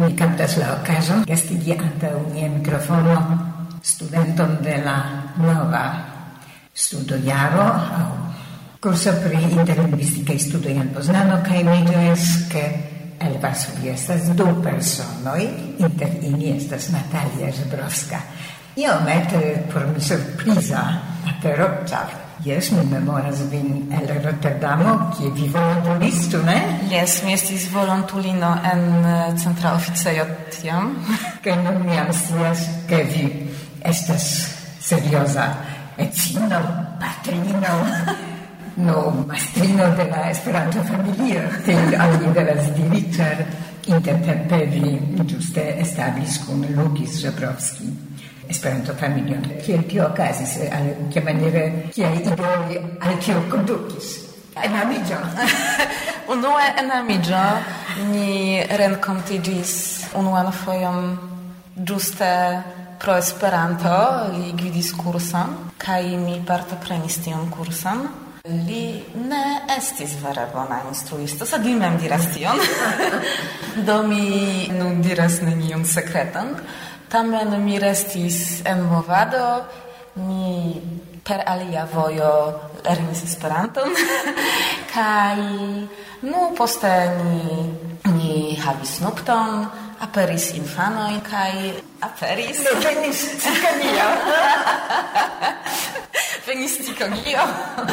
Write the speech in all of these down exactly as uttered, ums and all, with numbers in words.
mi captas la occasion gastigi antau mia microfono studenton de la nova studojaro au curso pri interlingvistica studio en Poznano, kaj mi ĝojas, ke el Varsovio estas du personoj, inter ili estas Natalia Żebrowska. Iomete por mi surpriza apero, ĉar jes, mi memoras vin el Rotterdamo, kie vi volontulis, ĉu ne? Jes, mi estis volontulino en centra oficejo tiam. Kaj nun mi jam scias, ke vi estas serioza edzino, patrino, no mastrino de la Esperanto familio, tiel oni devas diri, ĉar intertempe vi ĝuste establis kun Lukis Żebrowski Esperanto familion. Kiel tio okazis, al kia maniere, kiaj ideoj al tio kondukis? Enamiĝo. Unue enamiĝo, ni renkontiĝis unuan fojon ĝuste pro Esperanto, li gvidis kurson, kaj mi partoprenis tiun kurson. Li ne estis vere bona instruisto, sed li mem diras tion. Do mi nun diras neniun sekreton. Tamen mi restis en movado, mi per alia vojo lernis Esperanton, kaj nu poste ni, ni havis nupton, aperis infanoj, kaj aperis... No, venis cikonio. Venis cikonio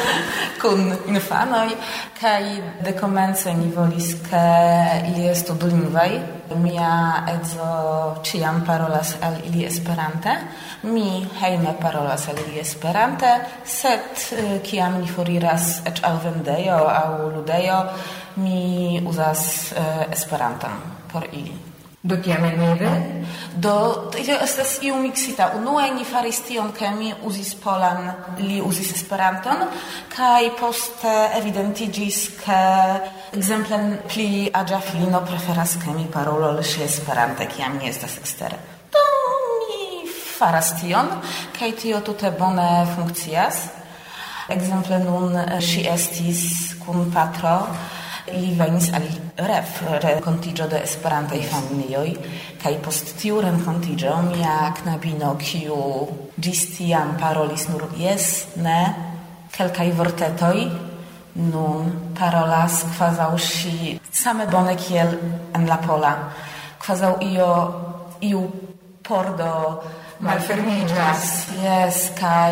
kun infanoj, kaj dekomence ni volis, ke ili estu dulingvaj. Mia edzo ĉiam parolas al ili Esperante, mi hejme parolas al ili Esperante, sed kiam ni foriras eĉ al vendejo aŭ ludejo, mi uzas uh, Esperanton por ili. Do kiamaniere? Do, tio estas iu mixita. Unue ni faris tion, ke mi uzis polan, li uzis Esperanton, kaj poste evidentiĝis, ke ekzemple pli aĝa filino preferas, ke mi parolu ŝi Esperante, kiam mi estas ekstere. Do mi faras tion, kaj tio tute bone funkcias. Ekzemple nun ŝi estis kun patro, li venis al ref, renkontiĝo de Esperantaj familioj, kaj post tiu renkontiĝo mia knabino, kiu ĝis tiam parolis nur jes, ne, kelkaj vortetoj, nun parolas kvazaŭ ŝi same bone kiel en la pola, kvazaŭ io iu pordo malfermiĝas, jes, kaj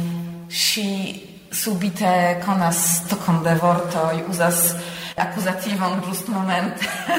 ŝi subite konas stokon de vortoj, uzas akuzativon just moment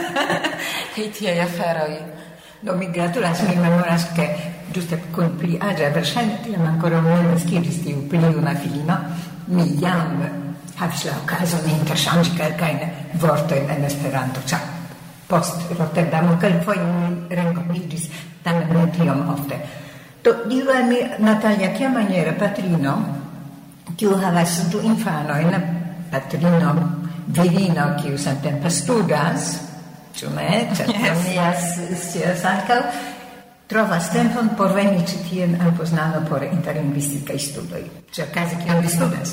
kaj tiaj aferoj. Do mi gratulas, mi memoras, ke ĝuste kun pli aĝa, verŝajne tiam ankoraŭ ne naskiĝis tiu pli juna filino, mi jam havis la okazon interŝanĝi kelkajn vortojn en Esperanto, ĉar post Rotterdamo kelkfoje mi renkontiĝis, tamen ne tiom ofte. Do diru al mi, Natalia, kiamaniere patrino, kiu havas du infanojn, patrino virino, kiu samtempe studas, ĉu ne? Ĉar mia scias ankaŭ, trovas tempon por veni ĉi tien al Poznano por interlingvistikaj studoj. Ĉiuokaze, kion vi studas?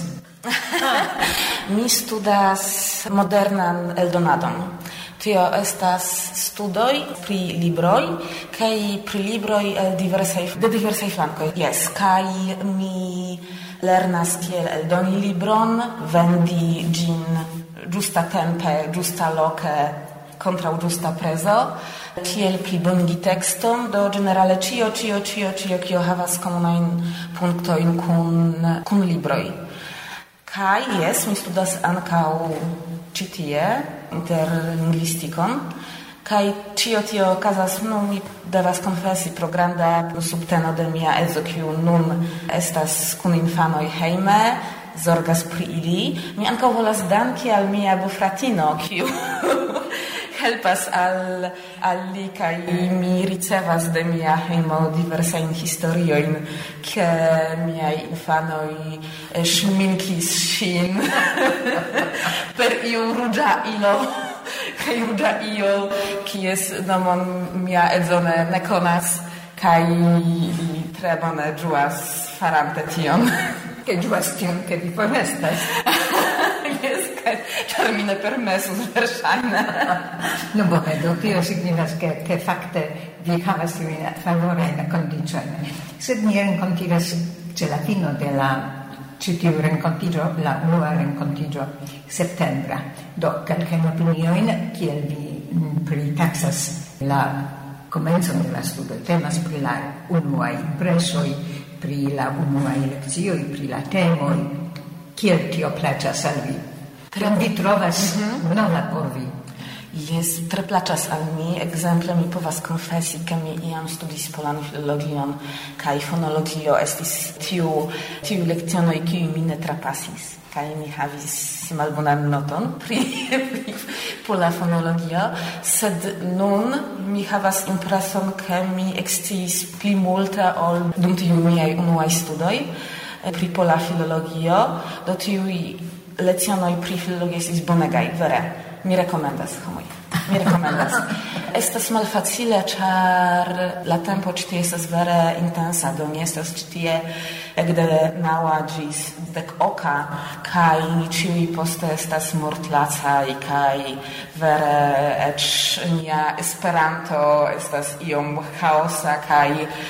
Mi studas modernan eldonadon. Tio estas studoj pri libroj kaj pri libroj el diversaj de diversaj flankoj. Jes, kaj mi lernas kiel eldoni libron, vendi ĝin ĝusta tempe, ĝusta loke, kontraŭ ĝusta prezo, kiel plibonigi tekston, do ĝenerale ĉio, ĉio, ĉio, ĉio, kio havas komunajn punktojn kun, kun libroj. Kaj jes, mi studas ankaŭ ĉi tie interlingvistikon, kaj ĉio tio okazas, nu, mi devas konfesi pro granda subteno de mia edzo, kiu nun estas kun infanoj hejme, zorgas pri ili. Mi ankaŭ volas danki al mia bofratino, kiu helpas al, al li, kaj mi ricevas de mia hejmo diversajn historiojn, ke miaj infanoj ŝminkis ŝin per iu ruĝa ilo, kaj ruĝa ilo, kies nomon mia edzo ne konas, kaj li tre bone ĝuas farante tion. Che ĝuas tion, ke vi forestas. Jes, kaj ĉar mi ne permesus verŝajne. No bone, do tio signifas ke ke fakte vi havas tiujn favorajn kondiĉojn. Sed ni renkontiĝas ĉe la fino de la ĉi tiu renkontiĝo, la unua renkontiĝo septembra. Do kelkajn opiniojn, kiel vi pritaksas la komencon de la studo. Temas pri la unuaj impresoj, pri la unuaj lekcioj, pri la temoj. Kiel tio plaĉas al vi? Kion vi trovas nova por vi? Jes, tre plaĉas al mi. Ekzemple mi povas konfesi, ke mi iam studis polan filologion kaj fonologio estis tiu tiu lekcionoj, kiuj mi ne trapasis. Kaj mi havis malbonan noton pri, pri pola fonologio, sed nun mi havas impreson, ke mi eksciis pli multe ol dum tiuj miaj unuaj studoj pri pola filologio. Do tiuj lecionoj pri filologio estis bonegaj, vere. Mi rekomendas, homoj. Mi rekomendas. Estas malfacile, ĉar la tempo ĉi tie estas vere intensa, do ni estas ĉi tie ekde naŭa ĝis dek oka, kaj ni ĉiuj poste estas mortlacaj, kaj vere eĉ nia Esperanto estas iom chaosa, kaj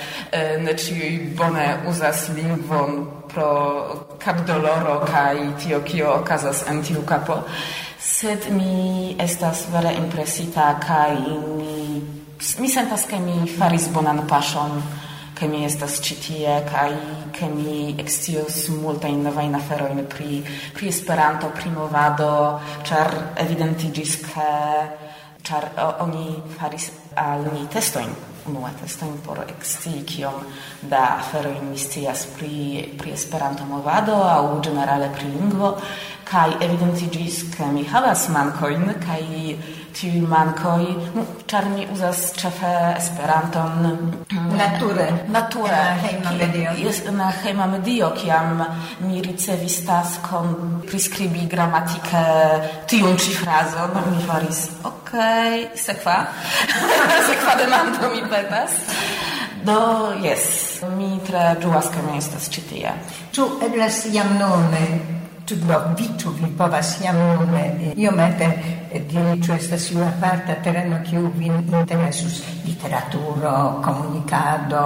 ne ĉiuj bone uzas lingvon pro kapdoloro kaj tio, kio okazas en tiu kapo. Sed mi estas vere impresita kaj mi, mi sentas, ke mi faris bonan paŝon, ke mi estas ĉi tie kaj ke mi ekscios multajn novajn aferojn pri, pri Esperanto, pri movado, ĉar evidentiĝis, ke ĉar oni faris al mi testojn. Unua testojn por ekscii kiom da aferoj mi scias pri, pri Esperanto movado aŭ ĝenerale pri lingvo, kaj evidentiĝis, ke mi havas mankojn, kaj tiuj mankoj, ĉar mi uzas ĉefe Esperanton nature, nature, hejma medio. Na hejma medio, kiam mi ricevis taskon priskribi gramatike tiun ĉi frazon, mi faris okej, sekva, sekva demando mi petas. Do, jes, mi tre ĝuas, ke mi estas ĉi tie. Ĉu eblas jam nun, ĉu do vi, ĉu vi povas jam nun iomete diri, ĉu estas iu aparta tereno kiu vin interesus? Literaturo, komunikado?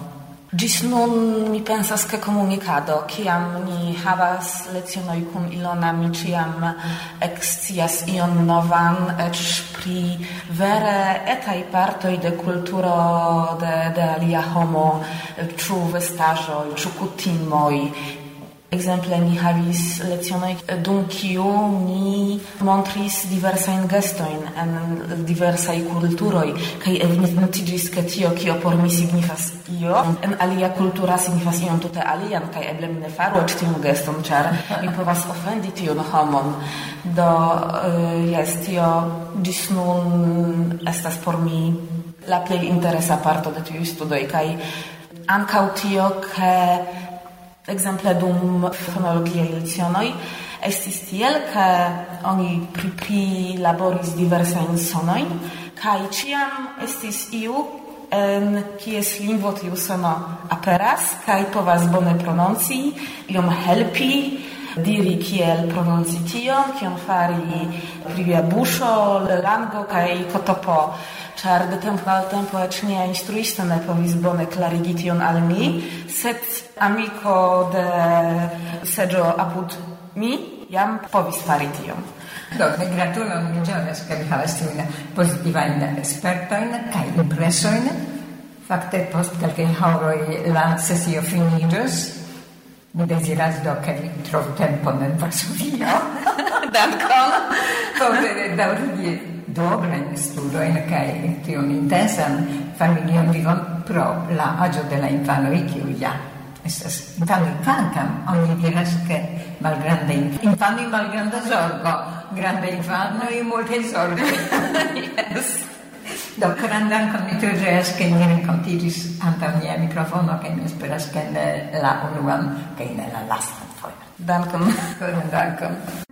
Ĝis nun mi pensas, ke komunikado, kiam ni havas lecionoj kun Ilona, mi ĉiam ekscias ion novan, eĉ pri vere etaj partoj de kulturo de, de alia homo, ĉu vestaĵoj, ĉu kutimoj. Ekzemple mi havis lecionoj dum kiu mi montris diversajn gestojn en diversaj kulturoj, kaj evidentiĝis, ke tio, kio por mi signifas io, en alia kultura signifas ion tute alian, kaj eble mi ne faru eĉ tiun geston, ĉar mi povas ofendi tiun homon. Do jes, tio ĝis nun estas por mi la plej interesa parto de tiuj studoj, kaj ankaŭ tio, ke ekzemple dum fonologiaj lecionoj estis tiel, ke oni prilaboris diversajn sonojn, kaj ĉiam estis iu, en kies lingvo tiu sono aperas, kaj povas bone prononcii, iom helpi, diri kiel prononci tion, kion fari pri via buŝo, lango kaj kotopo. Ĉar de tempo al tempo eĉ nia instruisto ne povis bone klarigi tion al mi, sed amiko de seĝo apud mi jam povis fari tion. Do, gratulon, mi ĝojas, ke vi havas tiujn pozitivajn spertojn kaj impresojn. Fakte post kelkaj horoj la sesio finiĝos. Mi deziras do, ke vi trovu tempon en Varsovio. Dankon. Por daŭrigi dobrajn studojn kaj tiun intensan familian vivon pro la aĝo de la infanoj, kiuj ja estas infanoj, kvankam oni diras, ke malgranda infanoj, malgranda zorgo, granda infanoj, multe zorgoj. Yes. Do, karan dankon, mi tre ĝojas, ke ni renkontiĝis antaŭ nia mikrofono, kaj mi esperas, ke ne la unuan kaj ne la lastan fojon. Dankon. Koran dankon.